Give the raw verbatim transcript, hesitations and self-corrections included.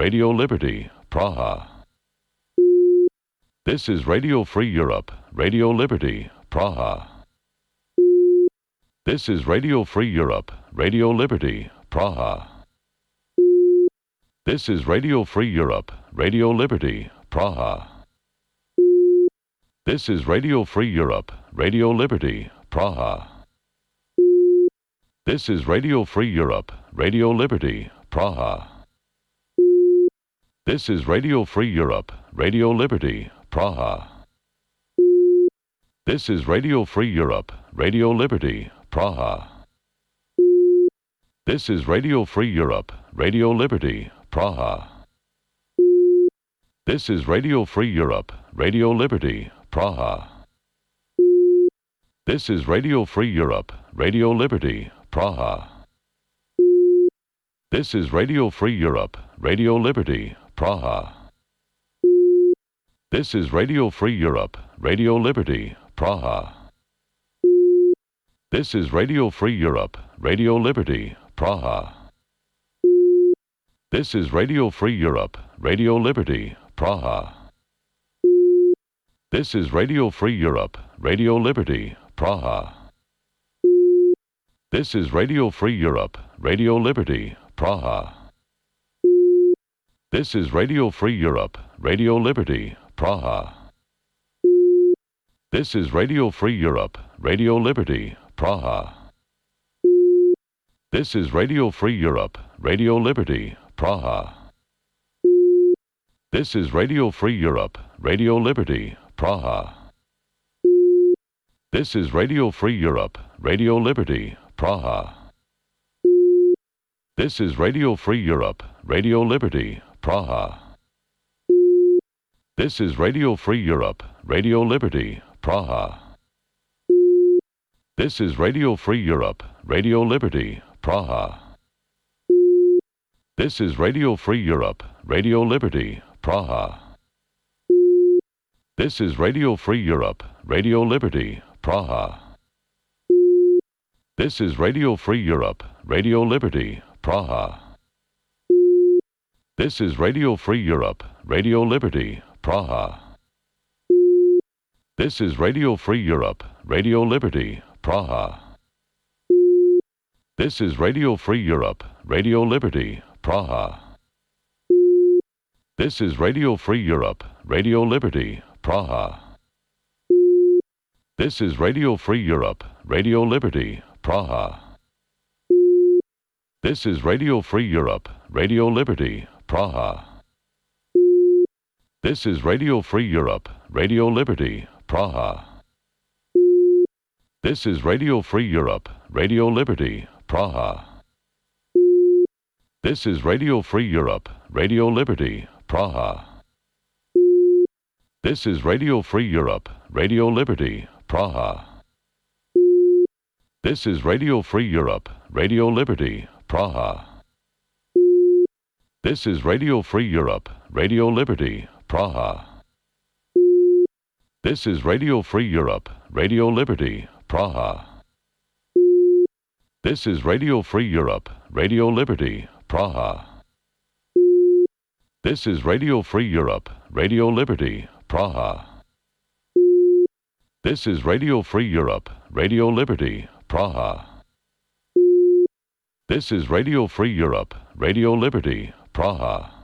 Radio Liberty, Praha. This is Radio Free Europe, Radio Liberty, Praha. This is Radio Free Europe, Radio Liberty, Praha. This is Radio Free Europe, Radio Liberty, Praha. This is Radio Free Europe, Radio Liberty, Praha. This is Radio Free Europe, Radio Liberty, Praha. This is Radio Free Europe, Radio Liberty, Praha. This is Radio Free Europe, Radio Liberty, Praha. This is Radio Free Europe, Radio Liberty, Praha. This is Radio Free Europe, Radio Liberty, Praha. This is Radio Free Europe, Radio Liberty, Praha. This is Radio Free Europe, Radio Liberty, Praha. This is Radio Free Europe, Radio Liberty, Praha. This is Radio Free Europe, Radio Liberty, Praha. This is Radio Free Europe, Radio Liberty, Praha. This is Radio Free Europe, Radio Liberty, Praha. This is Radio Free Europe, Radio Liberty, Praha. This is Radio Free Europe, Radio Liberty, Praha. This is Radio Free Europe, Radio Liberty, Praha. This is Radio Free Europe, Radio Liberty, Praha. This is Radio Free Europe, Radio Liberty, Praha. This is Radio Free Europe, Radio Liberty, Praha. This is Radio Free Europe, Radio Liberty, Praha. This is Radio Free Europe, Radio Liberty, Praha. This is Radio Free Europe, Radio Liberty, Praha. This is Radio Free Europe, Radio Liberty, Praha. This is Radio Free Europe, Radio Liberty, Praha. This is Radio Free Europe, Radio Liberty, Praha. This is Radio Free Europe, Radio Liberty, Praha. This is Radio Free Europe, Radio Liberty, Praha. This is Radio Free Europe, Radio Liberty, Praha. This is Radio Free Europe, Radio Liberty, Praha. This is Radio Free Europe, Radio Liberty, Praha. This is Radio Free Europe, Radio Liberty, Praha. This is Radio Free Europe, Radio Liberty, Praha. This is Radio Free Europe, Radio Liberty, Praha. This is Radio Free Europe, Radio Liberty, Praha. This is Radio Free Europe, Radio Liberty, Praha. This is Radio Free Europe, Radio Liberty, Praha. This is Radio Free Europe, Radio Liberty, Praha. This is Radio Free Europe, Radio Liberty, Praha. This is Radio Free Europe, Radio Liberty, Praha. This is Radio Free Europe, Radio Liberty, Praha. This is Radio Free Europe, Radio Liberty, Praha. This is Radio Free Europe, Radio Liberty, Praha.